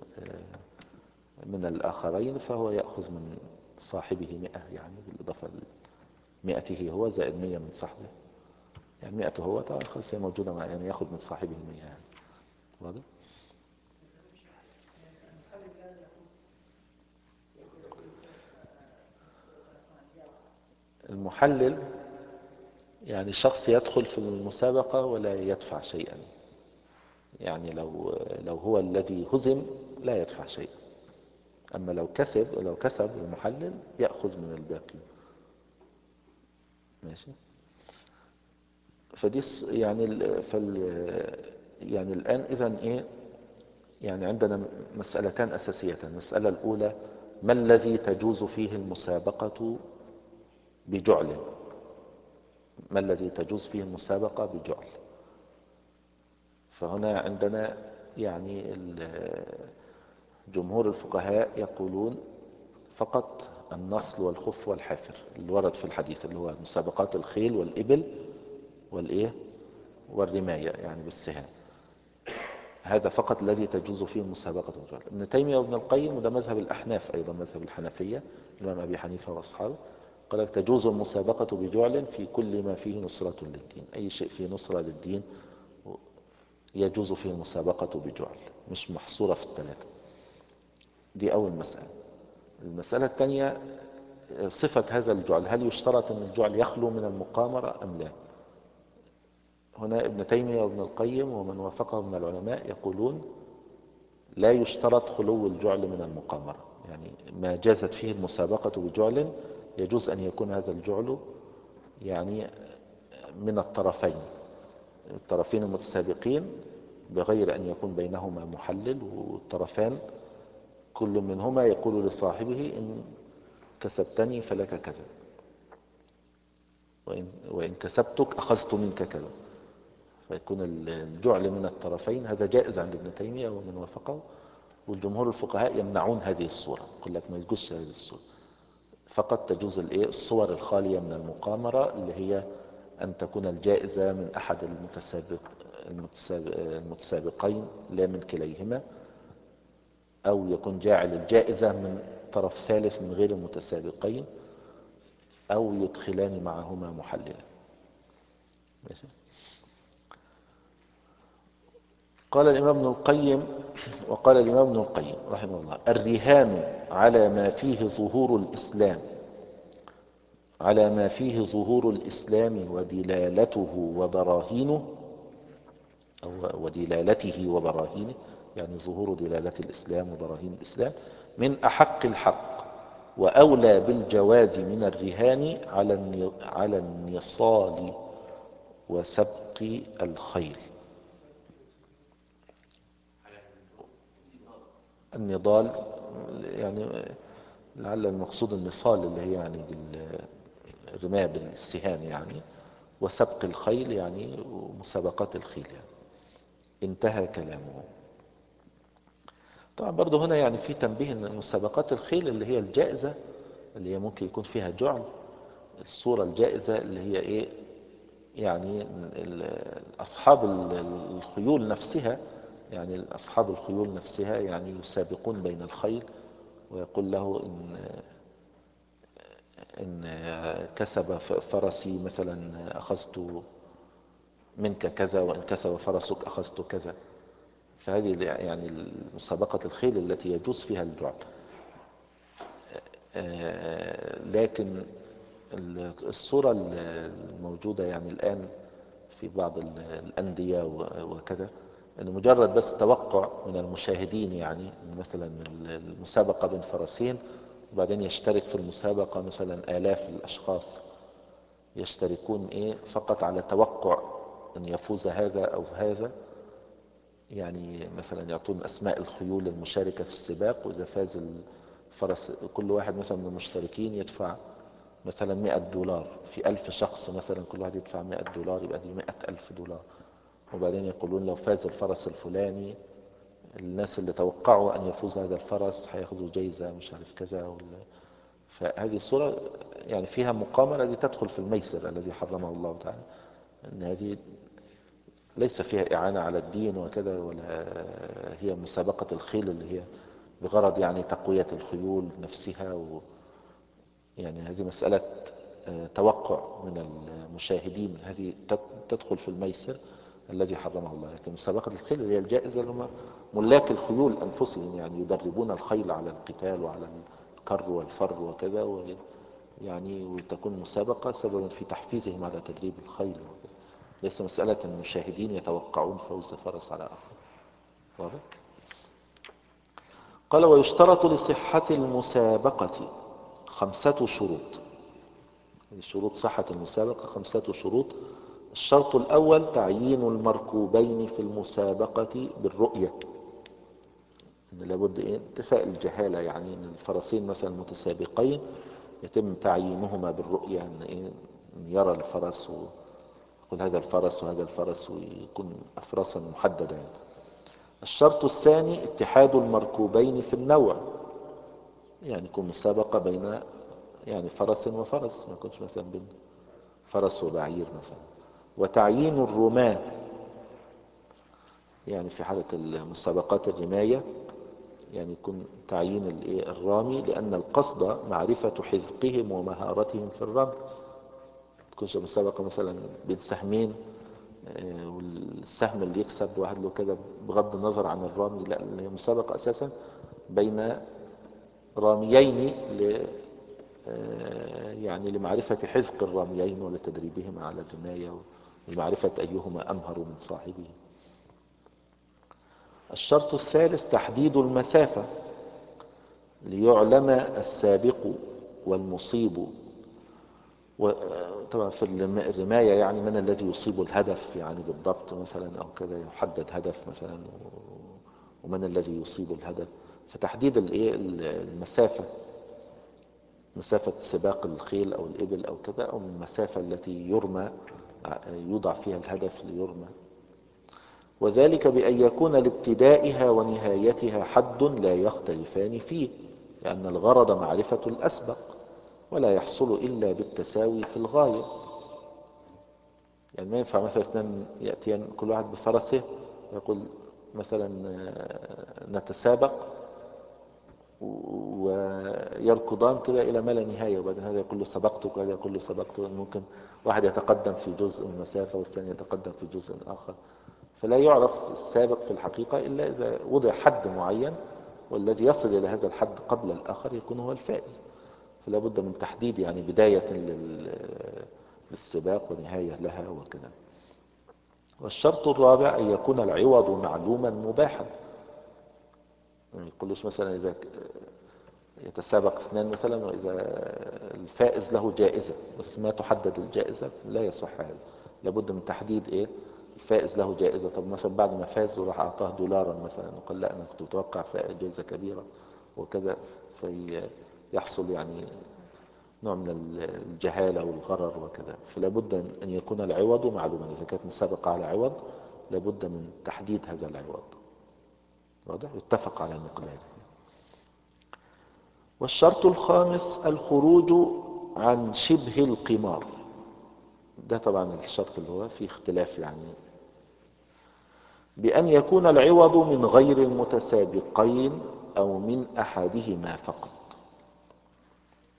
من الاخرين، فهو ياخذ من صاحبه مئة، يعني بالاضافه لمئته هو زائد مية من صاحبه، يعني مئته هو طبعا خلاص هي موجوده معه، يعني ياخذ من صاحبه مية يعني. واضح؟ المحلل يعني شخص يدخل في المسابقة ولا يدفع شيئا، يعني لو لو هو الذي هزم لا يدفع شيئا، أما لو كسب لو كسب المحلل يأخذ من الباقي ماشي. فدي الص- يعني ال فال يعني الآن إذن إيه، يعني عندنا مسألتان أساسيتان. المسألة الأولى: ما الذي تجوز فيه المسابقة بجعل؟ ما الذي تجوز فيه المسابقة بجعل؟ فهنا عندنا يعني ال- جمهور الفقهاء يقولون فقط النصل والخف والحافر اللي ورد في الحديث، اللي هو مسابقات الخيل والإبل والإيه والرماية يعني بالسهام، هذا فقط الذي تجوز فيه المسابقة بالجعل. ابن تيمية وابن القيم، وده مذهب الأحناف أيضا، مذهب الحنفية الإمام أبي حنيفة وأصحابه، قال لك تجوز المسابقة بجعل في كل ما فيه نصرة للدين، أي شيء فيه نصرة للدين يجوز فيه المسابقة بجعل، مش محصورة في الثلاثة. دي أول مسألة. المسألة الثانية: صفة هذا الجعل، هل يشترط أن الجعل يخلو من المقامرة أم لا؟ هنا ابن تيمية وابن القيم ومن وافقه من العلماء يقولون لا يشترط خلو الجعل من المقامرة، يعني ما جازت فيه المسابقة بجعل يجوز أن يكون هذا الجعل يعني من الطرفين، الطرفين المتسابقين، بغير أن يكون بينهما محلل، والطرفان كل منهما يقول لصاحبه إن كسبتني فلك كذا، وإن, وإن كسبتك أخذت منك كذا، فيكون الجعل من الطرفين. هذا جائز عند ابن تيمية ومن وافقه، والجمهور الفقهاء يمنعون هذه الصورة، يقول لك ما يجوزش هذه الصورة، فقط تجوز الايه الصور الخالية من المقامرة، اللي هي أن تكون الجائزة من أحد المتسابق المتسابق المتسابقين لا من كليهما، أو يكون جاعل الجائزة من طرف ثالث من غير المتسابقين، أو يدخلان معهما محللا ماشي. قال الإمام ابن القيم وقال الإمام ابن القيم رحمه الله: الرهان على ما فيه ظهور الإسلام على ما فيه ظهور الإسلام ودلالته وبراهينه، أو ودلالته وبراهينه، يعني ظهور دلالة الإسلام وبراهين الإسلام، من أحق الحق وأولى بالجواز من الرهان على على النصال وسبق الخيل. النضال يعني لعل المقصود النصال اللي هي يعني الرماية بالسهام يعني، وسبق الخيل يعني مسابقات الخيل يعني. انتهى كلامه. طبعا برضه هنا يعني في تنبيه ان مسابقات الخيل اللي هي الجائزة، اللي هي ممكن يكون فيها جعل، الصورة الجائزة اللي هي ايه، يعني اصحاب الخيول نفسها، يعني اصحاب الخيول نفسها يعني يسابقون بين الخيل، ويقول له ان ان كسب فرسي مثلا اخذت منك كذا، وإن كسب فرسك أخذت كذا. فهذه يعني مسابقة الخيل التي يجوز فيها الجعل. آه، لكن الصورة الموجودة يعني الآن في بعض الأندية وكذا، أن مجرد بس توقع من المشاهدين، يعني مثلا المسابقة بين فرسين، وبعدين يشترك في المسابقة مثلا آلاف الأشخاص يشتركون إيه فقط على توقع أن يفوز هذا أو هذا. يعني مثلا يعطون أسماء الخيول المشاركة في السباق، وإذا فاز الفرس كل واحد مثلا من المشتركين يدفع مثلا مئة دولار في ألف شخص، مثلا كل واحد يدفع مئة دولار، يبقى دي مئة ألف دولار. وبعدين يقولون لو فاز الفرس الفلاني، الناس اللي توقعوا أن يفوز هذا الفرس هياخذوا جايزة مش عارف كذا ولا. فهذه الصورة يعني فيها مقامرة، التي تدخل في الميسر الذي حرمه الله تعالى، أن هذه ليس فيها إعانة على الدين وكذا، ولا هي مسابقة الخيل اللي هي بغرض يعني تقوية الخيول نفسها. و يعني هذه مسألة توقع من المشاهدين، هذه تدخل في الميسر الذي حرمه الله. لكن مسابقة الخيل هي الجائزة، لهم ملاك الخيول أنفسهم، يعني يدربون الخيل على القتال وعلى الكر والفر وكذا، يعني وتكون مسابقة سببا في تحفيزهم على تدريب الخيل. ليس مسألة المشاهدين يتوقعون فوز فرس على آخر. واضح؟ قال: ويشترط لصحة المسابقة خمسة شروط. شروط صحة المسابقة خمسة شروط. الشرط الأول تعيين المركوبين في المسابقة بالرؤية، إن لابد إيه اتفاق الجهالة، يعني إن الفرسين مثلا متسابقين يتم تعيينهما بالرؤية، إن إيه إن يرى الفرس ويقول هذا الفرس وهذا الفرس، ويكون أفراسا محددة يعني. الشرط الثاني اتحاد المركوبين في النوع، يعني يكون مسابقة بين يعني فرس وفرس، ما يكونش مثلا بين فرس وبعير مثلا. وتعيين الرماة، يعني في حالة المسابقات الرماية يعني يكون تعيين الايه الرامي، لأن القصد معرفة حذقهم ومهارتهم في الرمي. تكونش مسابقة مثلا بين سهمين والسهم اللي يكسب واحد له كذا بغض النظر عن الرامي، لا، المسابقة أساسا بين راميين ل يعني لمعرفة حذق الراميين ولتدريبهما على الرماية، ولمعرفة أيهما أمهر من صاحبه. الشرط الثالث تحديد المسافة، ليعلم السابق والمصيب. وطبعا في الرماية يعني من الذي يصيب الهدف يعني بالضبط مثلا أو كذا، يحدد هدف مثلا، ومن الذي يصيب الهدف. فتحديد المسافة، مسافة سباق الخيل أو الإبل أو كذا، أو المسافة التي يرمى يوضع فيها الهدف ليرمى. وذلك بأن يكون لابتدائها ونهايتها حد لا يختلفان فيه، لأن الغرض معرفة الأسبق، ولا يحصل إلا بالتساوي في الغاية. يعني ما ينفع مثلا اثنان يأتيان كل واحد بفرسه ويقول مثلا نتسابق ويركضان كده إلى ما لا نهاية، وبعدين هذا يقول له سبقتك وهذا يقول له سبقتك. ممكن واحد يتقدم في جزء من المسافة والثاني يتقدم في جزء آخر، فلا يعرف السابق في الحقيقة إلا إذا وضع حد معين، والذي يصل إلى هذا الحد قبل الآخر يكون هو الفائز. فلا بد من تحديد يعني بداية للسباق ونهاية لها وكذا. والشرط الرابع أن يكون العوض معلوما مباحا. ما يقولوش مثلا إذا يتسابق اثنان مثلا وإذا الفائز له جائزة بس ما تحدد الجائزة، لا يصح هذا. لابد من تحديد إيه الفائز له جائزة. طب مثلا بعد ما فاز وراح أعطاه دولارا مثلا وقال لا أنا كنت متوقع جائزة كبيرة وكذا، فيحصل يعني نوع من الجهالة والغرر وكذا. فلا بد أن يكون العوض معلوما. إذا كانت مسابقة على عوض لابد من تحديد هذا العوض، واضح، يتفق على مقداره. والشرط الخامس الخروج عن شبه القمار. ده طبعا الشرط اللي هو فيه اختلاف، يعني بأن يكون العوض من غير المتسابقين أو من أحدهما فقط.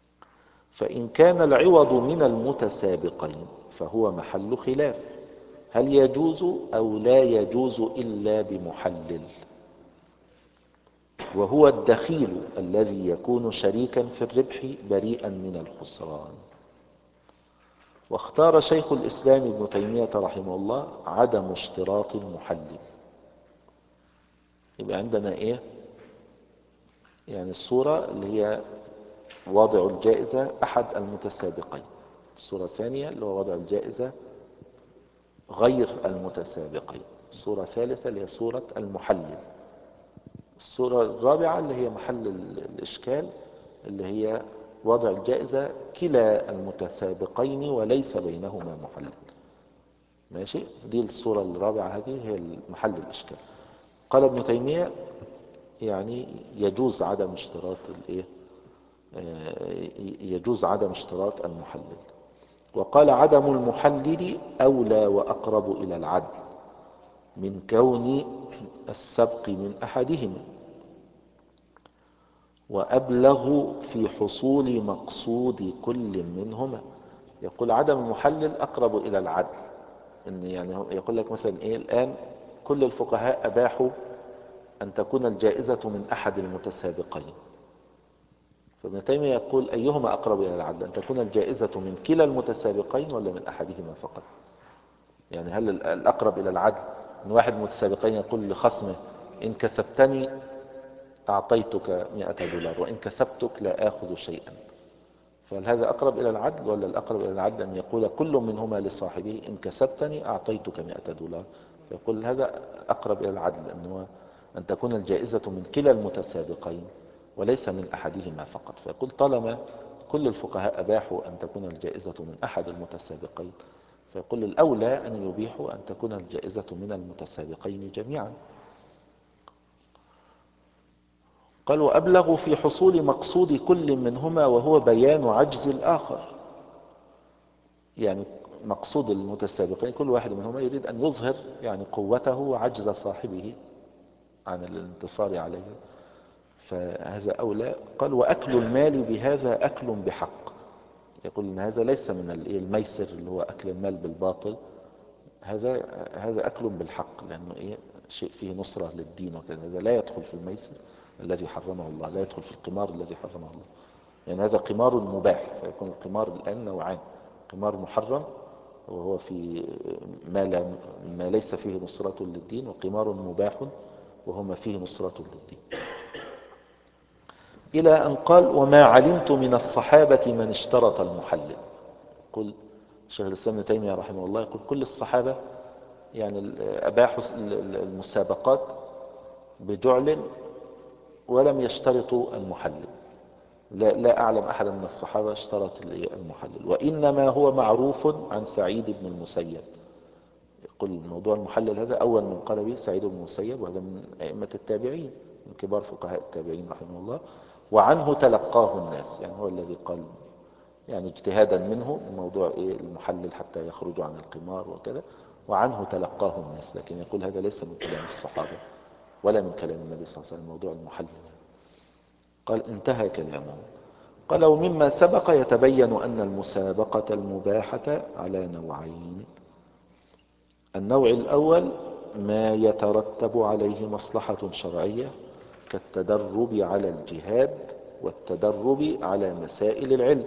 فإن كان العوض من المتسابقين فهو محل خلاف، هل يجوز أو لا يجوز إلا بمحلل، وهو الدخيل الذي يكون شريكا في الربح بريئا من الخسران. واختار شيخ الإسلام ابن تيمية رحمه الله عدم اشتراط المحلل. يبقى عندنا ايه؟ يعني الصورة اللي هي وضع الجائزة أحد المتسابقين، الصورة الثانية اللي هو وضع الجائزة غير المتسابقين، الصورة الثالثة اللي هي صورة المحلل، الصورة الرابعة اللي هي محل الإشكال اللي هي وضع الجائزة كلا المتسابقين وليس بينهما محلل. ماشي، دي الصورة الرابعة، هذه هي محل الإشكال. قال ابن تيمية يعني يجوز عدم اشتراط الايه، يجوز عدم اشتراط المحلل. وقال عدم المحلل أولى وأقرب إلى العدل من كون السبق من أحدهما، وأبلغ في حصول مقصود كل منهما. يقول عدم المحلل أقرب إلى العدل، إن يعني يقول لك مثلا إيه الآن كل الفقهاء أباحوا أن تكون الجائزة من أحد المتسابقين، فابن تيمية يقول أيهما أقرب إلى العدل، أن تكون الجائزة من كلا المتسابقين ولا من أحدهما فقط؟ يعني هل الأقرب إلى العدل من واحد متسابقين يقول لخصمه إن كسبتني أعطيتك مئة دولار وإن كسبتك لا آخذ شيئا، فهل هذا أقرب إلى العدل، ولا الأقرب إلى العدل أن يقول كل منهما لصاحبه إن كسبتني أعطيتك مئة دولار؟ فيقول هذا أقرب إلى العدل، أنه أن تكون الجائزة من كلا المتسابقين وليس من أحدهما فقط. فيقول طالما كل الفقهاء أباحوا أن تكون الجائزة من أحد المتسابقين، فيقول الأولى أن يبيحوا أن تكون الجائزة من المتسابقين جميعا. قال وأبلغ في حصول مقصود كل منهما وهو بيان عجز الآخر، يعني مقصود المتسابقين كل واحد منهما يريد أن يظهر يعني قوته وعجز صاحبه عن الانتصار عليه، فهذا أولى. قال وأكل المال بهذا أكل بحق، يقول إن هذا ليس من الميسر اللي هو أكل المال بالباطل، هذا هذا أكل بالحق، لأنه إيه شيء فيه نصرة للدين وكذا، هذا لا يدخل في الميسر الذي حرمه الله، لا يدخل في القمار الذي حرمه الله، يعني هذا قمار مباح. فيكون القمار الآن نوعان، قمار محرم وهو في ما, لا ما ليس فيه نصرة للدين، وقمار مباح وهو ما فيه نصرة للدين. إلى أن قال وما علمت من الصحابة من اشترط المحلل. قل شيخ الإسلام ابن تيمية رحمه الله يقول كل الصحابة يعني أباحوا المسابقات بجعل ولم يشترطوا المحلل، لا, لا أعلم أحدا من الصحابة اشترط المحلل، وإنما هو معروف عن سعيد بن المسيب. يقول موضوع المحلل هذا أول من قال به سعيد بن المسيب، وهذا من أئمة التابعين من كبار فقهاء التابعين رحمه الله، وعنه تلقاه الناس، يعني هو الذي قال يعني اجتهادا منه موضوع إيه المحلل حتى يخرجوا عن القمار وكذا، وعنه تلقاه الناس، لكن يقول هذا ليس من كلام الصحابة ولا من كلام النبي صلى الله عليه وسلم موضوع المحلل. قال انتهى كلامه. قال ومما سبق يتبين أن المسابقة المباحة على نوعين: النوع الأول ما يترتب عليه مصلحة شرعية كالتدرب على الجهاد والتدرب على مسائل العلم.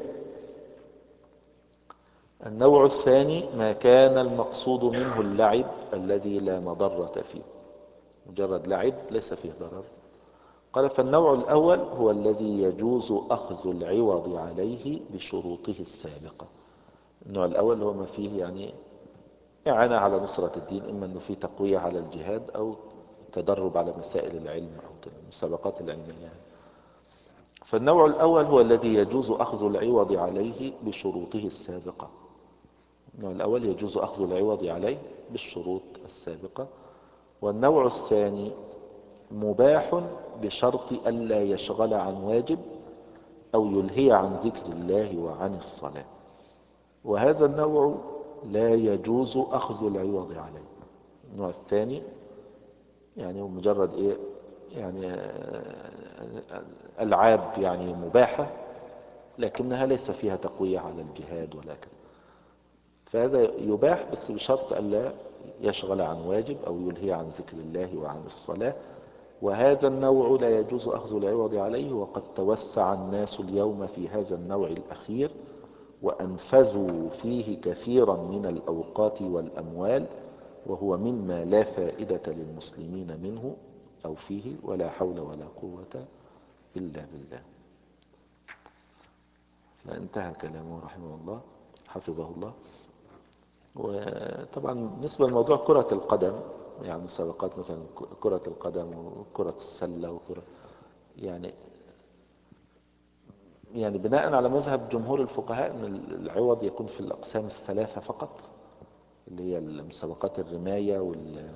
النوع الثاني ما كان المقصود منه اللعب الذي لا مضرة فيه، مجرد لعب ليس فيه ضرر. قال فالنوع الأول هو الذي يجوز أخذ العوض عليه بشروطه السابقة. النوع الأول هو ما فيه يعني إعانة على نصرة الدين، إما أنه فيه تقوية على الجهاد أو تدرب على مسائل العلم أو المسابقات العلمية. فالنوع الأول هو الذي يجوز أخذ العوض عليه بشروطه السابقة. النوع الأول يجوز أخذ العوض عليه بالشروط السابقة. والنوع الثاني مباح بشرط ألا يشغل عن واجب أو يلهي عن ذكر الله وعن الصلاة، وهذا النوع لا يجوز أخذ العوض عليه. النوع الثاني يعني مجرد إيه يعني ألعاب يعني مباحة لكنها ليس فيها تقوية على الجهاد ولا كذا، فهذا يباح بس بشرط ألا يشغل عن واجب أو يلهي عن ذكر الله وعن الصلاة. وهذا النوع لا يجوز أخذ العوض عليه، وقد توسع الناس اليوم في هذا النوع الأخير وأنفذوا فيه كثيرا من الأوقات والأموال، وهو مما لا فائدة للمسلمين منه أو فيه، ولا حول ولا قوة إلا بالله. فانتهى كلامه رحمه الله حفظه الله. وطبعا بالنسبة لموضوع كرة القدم، يعني مسابقات مثلا كرة القدم وكرة السلة وكرة، يعني يعني بناء على مذهب جمهور الفقهاء ان العوض يكون في الأقسام الثلاثة فقط، اللي هي المسابقات الرماية وال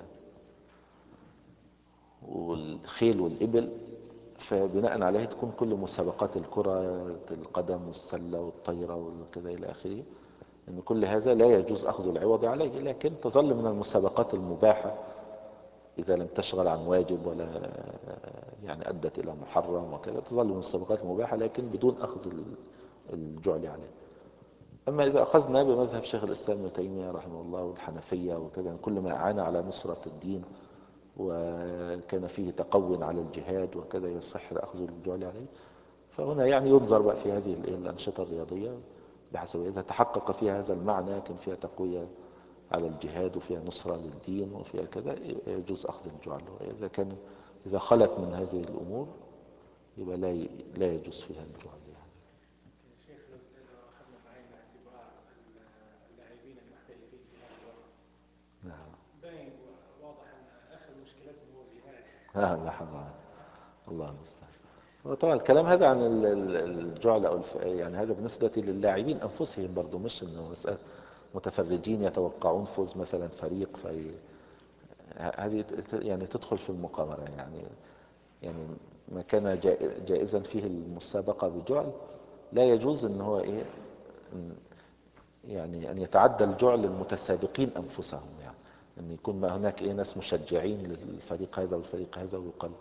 والخيل والإبل. فبناء عليه تكون كل مسابقات الكرة القدم والسلة والطيرة وكذا إلى آخره، أن كل هذا لا يجوز أخذ العوض عليه، لكن تظل من المسابقات المباحة إذا لم تشغل عن واجب ولا يعني أدت إلى محرم وكذا، تظل من المسابقات المباحة لكن بدون أخذ الجعل عليه. أما إذا أخذنا بمذهب شيخ الإسلام ابن تيمية رحمه الله والحنفية وكذا، كل ما أعان على نصرة الدين وكان فيه تقوٍ على الجهاد وكذا يصح أخذ الجعل عليه. فهنا يعني ينظر بقى في هذه الأنشطة الرياضية بحسب إذا تحقق فيها هذا المعنى، كان فيها تقوية على الجهاد وفيها نصرة للدين وفيها كذا، يجوز أخذ الجعل. وإذا كان إذا خلت من هذه الأمور يبقى لا لا يجوز فيها الجعل يعني. شيخ لو أخذنا بعين الاعتبار اللاعبين المحترفين في هذا الوقت، نعم باين واضح أن آخر مشكلتهم هو الجهاد. آه لا حول الله المستعان. وطبعا الكلام هذا عن الجعل أو الف... يعني هذا بالنسبة للاعبين أنفسهم برضو، مش إنه مسألة متفرجين يتوقعون فوز مثلا فريق في هذه يعني تدخل في المقامرة. يعني يعني ما كان جائزا فيه المسابقة بجعل لا يجوز ان هو ايه يعني ان يتعدى الجعل للمتسابقين انفسهم، يعني ان يكون ما هناك ايه ناس مشجعين للفريق هذا والفريق هذا، ويقال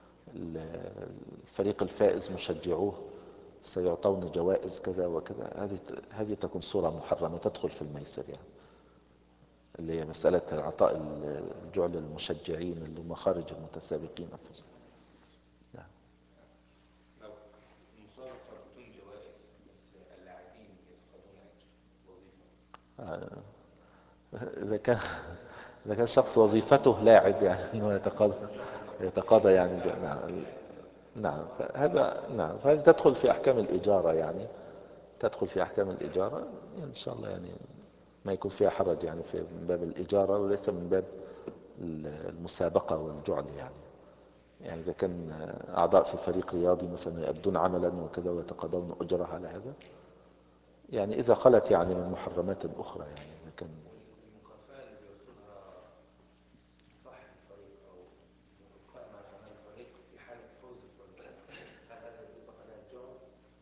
الفريق الفائز مشجعوه سيعطون جوائز كذا وكذا. هذه هذه تكون صورة محرمة تدخل في الميسر، يعني اللي هي مسألة إعطاء الجعل للمشجعين اللي هم خارج المتسابقين أنفسهم. نعم. لو مسابقة بدون جوائز بس اللاعبين يتخذون وظيفة، إذا كان إذا كان شخص وظيفته لاعب يعني أنه يتقاضى يتقاضى يعني ج- نعم. نعم هذا نعم فهذه تدخل في أحكام الإجارة، يعني تدخل في أحكام الإجارة إن شاء الله، يعني ما يكون فيها حرج يعني في من باب الإجارة وليس من باب المسابقة والجعل. يعني يعني إذا كان أعضاء في فريق رياضي مثلا يؤدون عملا وكذا ويتقاضون أجرة على هذا، يعني إذا خلت يعني من محرمات أخرى، يعني إذا كان والمكافأة اللي بيوصلها صاحب الفريق أو مكافأة مع زملاء الفريق في حالة فوز الفريق، هل هذا يطلق عليها الجوع؟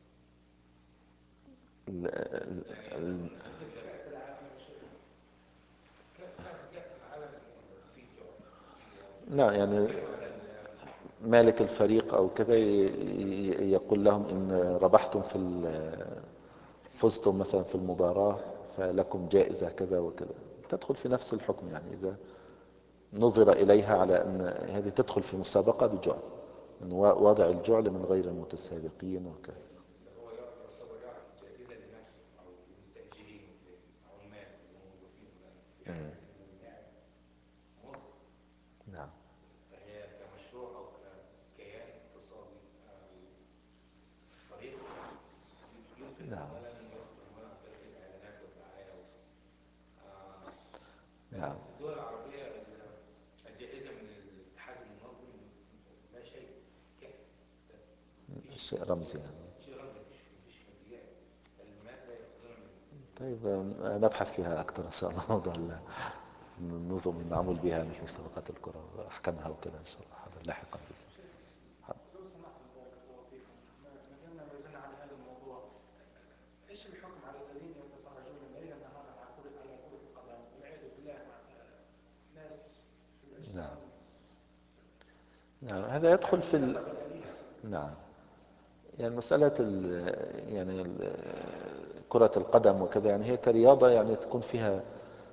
ال- ال- ال- كأس العالم كأس العالم في جوع، لا يعني مالك الفريق أو كذا ي- ي- يقول لهم إن ربحتم في ال- فزتم مثلا في المباراة فلكم جائزة كذا وكذا، تدخل في نفس الحكم. يعني إذا نظر إليها على أن هذه تدخل في مسابقة بجعل، من وضع الجعل من غير المتسابقين وكذا. هو يعتبر يعطي جائزة لنفسه أو للمستأجرين للعمال الموظفين في مم. حال أن اللاعب موظف، نعم فهي كمشروع أو ككيان اقتصادي الفريق يمكن نعم أولا يوفر أموال عن طريق الإعلانات والدعاية. آه، لكن نعم في الدول العربية الجائزة من الاتحاد المنظم لا شيء، كأس، مفيش شيء رمزي يعني. شيء رمزي، مفيش مفيش ماديات، المال لا يأخذون منه. طيب نبحث فيها أكثر إن شاء الله، موضوع النظم المعمول بها في مسابقات الكرة وأحكامها وكذا إن شاء الله هذا لاحقا. لو سمحت بارك الله فيكم، ما ما دمنا ما زلنا على هذا الموضوع، ايش الحكم على الذين يتفرجون ليلا نهارا على كرة على كرة القدم والعياذ بالله مع ناس في نعم الأجسام نعم هذا يدخل في ال... الآلية؟ نعم يعني مسألة ال... يعني ال... كرة القدم وكذا، يعني هي كرياضة يعني تكون فيها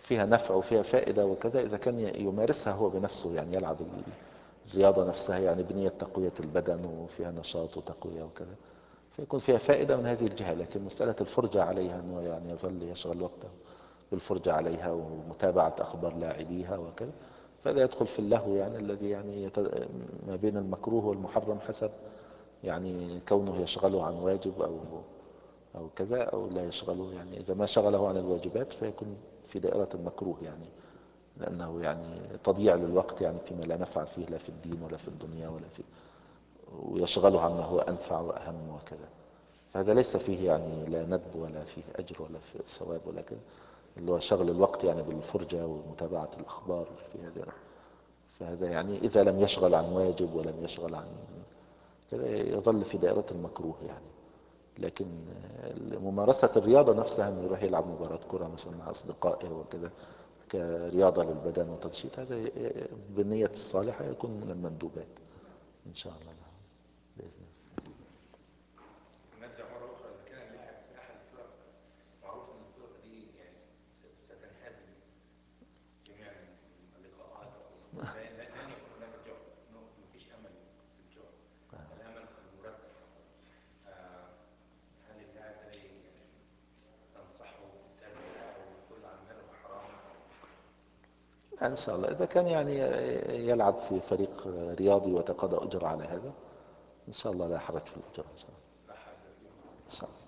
فيها نفع وفيها فائدة وكذا، إذا كان يمارسها هو بنفسه، يعني يلعب الرياضة نفسها يعني بنية تقوية البدن وفيها نشاط وتقوية وكذا، فيكون فيها فائدة من هذه الجهة. لكن مسألة الفرجة عليها أنه يعني يظل يشغل وقته بالفرجة عليها ومتابعة أخبار لاعبيها وكذا، فهذا يدخل في اللهو يعني الذي يعني يت- ما بين المكروه والمحرم حسب يعني كونه يشغله عن واجب أو أو كذا أو لا يشغله. يعني إذا ما شغله عن الواجبات فيكون في دائرة المكروه، يعني لأنه يعني تضييع للوقت يعني فيما لا نفع فيه لا في الدين ولا في الدنيا ولا في، ويشغله عما هو أنفع وأهم وكذا. فهذا ليس فيه يعني لا ندب ولا فيه أجر ولا فيه ثواب ولا كذا، اللي هو شغل الوقت يعني بالفرجة ومتابعة الأخبار في هذا. فهذا يعني إذا لم يشغل عن واجب ولم يشغل عن كذا يظل في دائرة المكروه يعني. لكن ممارسة الرياضة نفسها أنه يروح يلعب مباراة كرة مثلا مع أصدقائه وكذا كرياضة للبدن وتنشيط، هذا بالنية الصالحة يكون من المندوبات إن شاء الله. نعم بإذن الله. نرجع مرة أخرى، إذا كان اللاعب في أحد الفرق معروف أن الفرق دي يعني ستنهزم جميع اللقاءات أو لن لن يكون هناك جهد، إنه مفيش أمل في الجهد، الأمل في المرتب. آه، هل اللاعب ده يعني تنصحه بالتربية أو الكل عن ماله حرام؟ إن شاء الله إذا كان يعني يلعب في فريق رياضي وتقاضى أجر على هذا إن شاء الله لا حرج في الأجر إن شاء الله. لا حاجة فيه. إن شاء الله.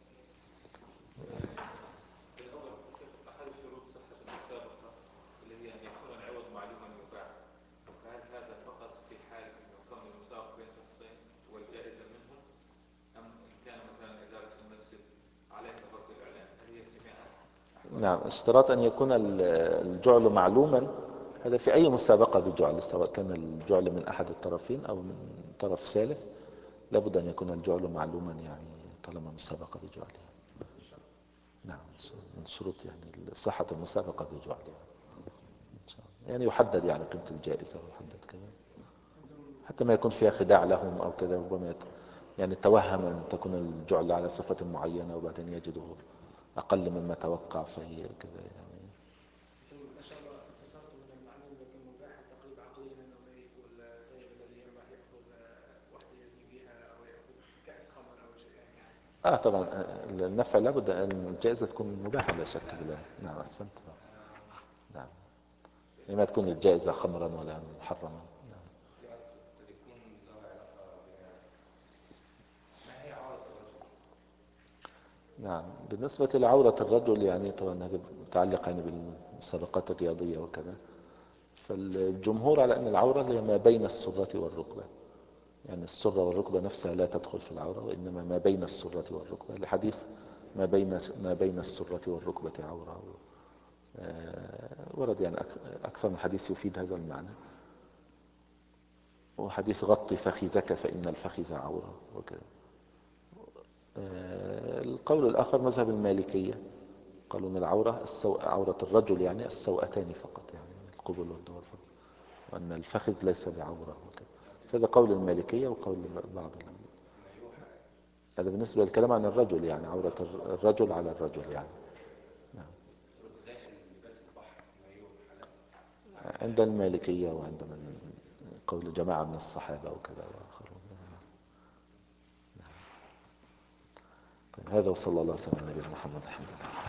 بالأول أحد شروط صحة المسابقة اللي هي أن يكون العوض معلوما يباع، فهل هذا فقط في حال أنه كون المسابقة بين شخصين والجائزة منهم، أم إن كان مثلا إدارة المسجد عليها فرض الإعلان؟ هل هي جميعا؟ نعم، اشتراط أن يكون الجعل معلوما، هذا في أي مسابقة بجعل، سواء كان الجعل من أحد الطرفين أو من طرف ثالث، لابد أن يكون الجعل معلوما يعني طالما مسابقة بجعل. نعم، من شروط يعني صحة المسابقة بجعل إن شاء الله. يعني يحدد يعني قيمة الجائزة ويحدد كذا حتى ما يكون فيها خداع لهم أو كذا، ربما يت- يعني توهم أن تكون الجعل على صفة معينة وبعدين يجده أقل مما توقع فهي كذا يعني. ما شاء الله اختصرت من المعلوم لكن مباح التقريب عقليا انه ما يقول طيب الذي يربح ياخذ واحده يزني بها او ياخذ كاس خمر او شيء يعني. آه طبعا النفع لابد أن الجائزة تكون مباحة لا شك بالله. نعم أحسنت. نعم، يعني ما تكون الجائزة خمرا ولا محرما. نعم. قد يكون له علاقة بها. ما هي عورة الرجل؟ نعم، بالنسبة لعورة الرجل يعني طبعا هذا متعلق يعني بالمسابقات الرياضية وكذا، فالجمهور على أن العورة هي ما بين السرة والركبة، يعني السرة والركبة نفسها لا تدخل في العورة، وإنما ما بين السرة والركبة، لحديث ما بين ما بين السرة والركبة عورة. آه، ورد يعني أك- أكثر من حديث يفيد هذا المعنى، وحديث غطي فخذك فإن الفخذ عورة وكذا. آه، القول الآخر مذهب المالكية، قالوا أن العورة السوء عورة الرجل يعني السوءتان فقط، يعني القبل والدور فقط، وأن الفخذ ليس بعورة وكذا. هذا قول المالكية وقول بعض ال- هذا بالنسبة للكلام عن الرجل، يعني عورة الرجل على الرجل يعني. نعم. عند المالكية وعند من قول جماعة من الصحابة وكذا وآخرون. نعم. طيب، هذا وصلى الله وسلم على نبينا محمد الحمد لله.